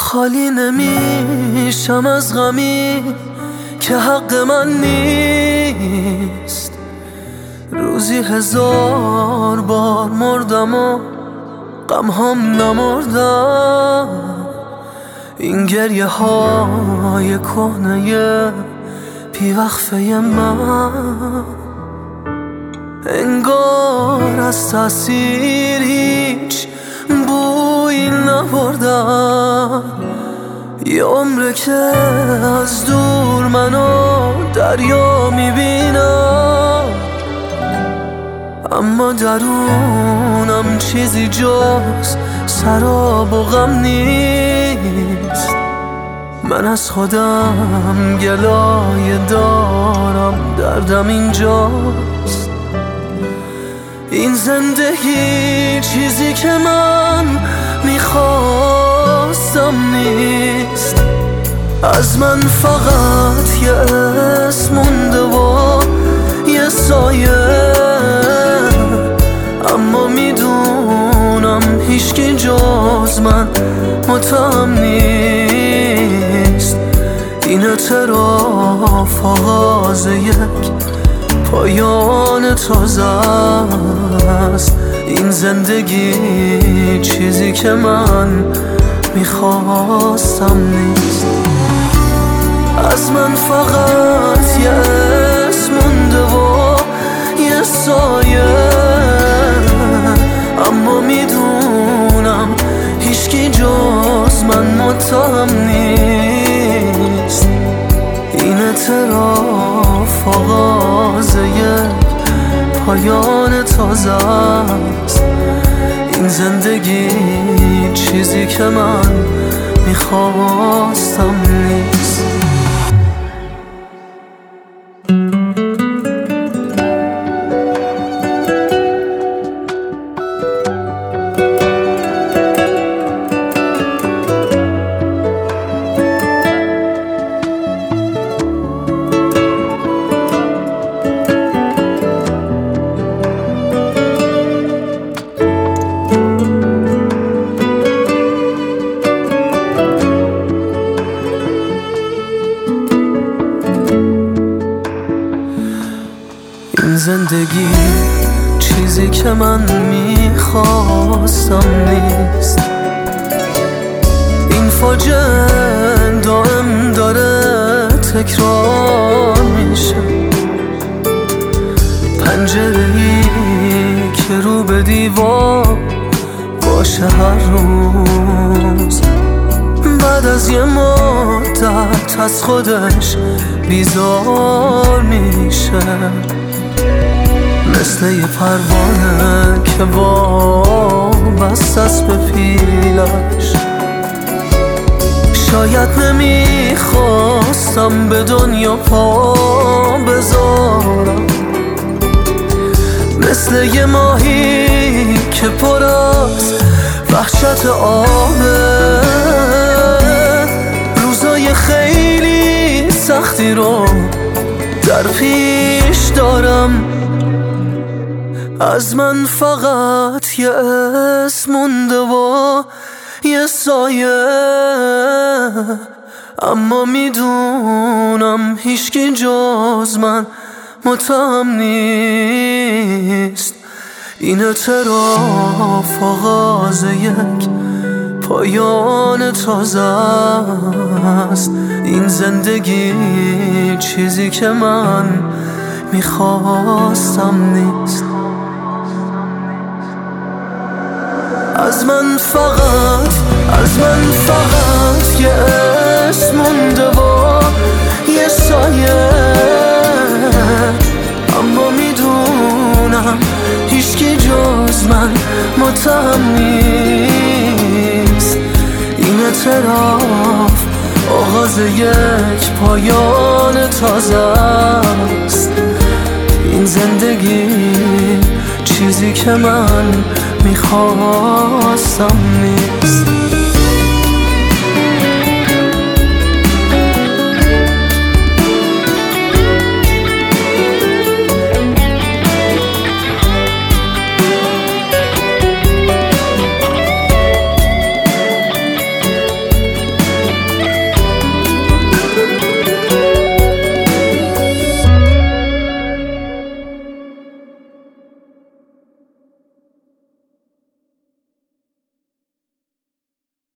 خالی نمیشم از غمی که حق من نیست. روزی 1000 بار مردم و غمهام نمردم. این گریه های کهنه بیوقفه من انگار از تأثیر هیچ بویی نبردم. یه عمره که از دور منو دریا میبینم، اما درونم چیزی جز سراب و غم نیست. من از خودم گلایه دارم، دردم اینجاست. این زندگی چیزی که من میخواستم نیست. از من فقط یه اسم مونده و یه سایه، اما میدونم هیچکی جز من متهم نیست. این اعتراف آغاز یک پایان تازه است. این زندگی چیزی که من میخواستم نیست. از من فقط یه اسم مونده و یه سایه، اما میدونم هیچکی جز من متهم نیست. این اعتراف آغاز یک پایان تازه است. این زندگی چیزی که من میخواستم نیست. این زندگی چیزی که من میخواستم نیست. این فاجعه دائم داره تکرار میشه. پنجره‌ای که رو به دیوار باشه هر روز، بعد از یه مدت از خودش بیزار میشه. مثل یه پروانه که وابسته است به پیلش. شاید نمیخواستم به دنیا پا بذارم. مثل یه ماهی که پر از وحشت آبه. روزای خیلی سختی رو در پیش دارم. از من فقط یه اسم مونده و یه سایه، اما میدونم هیچکی جز من متهم نیست. این اعتراف آغاز یک پایان تازه است. این زندگی چیزی که من میخواستم نیست. از من فقط یه اسم مونده و یه سایه، اما میدونم هیچکی جز من متهم نیست. این اعتراف آغاز یک پایان تازه است. این زندگی چیزی که من میخواستم نیست.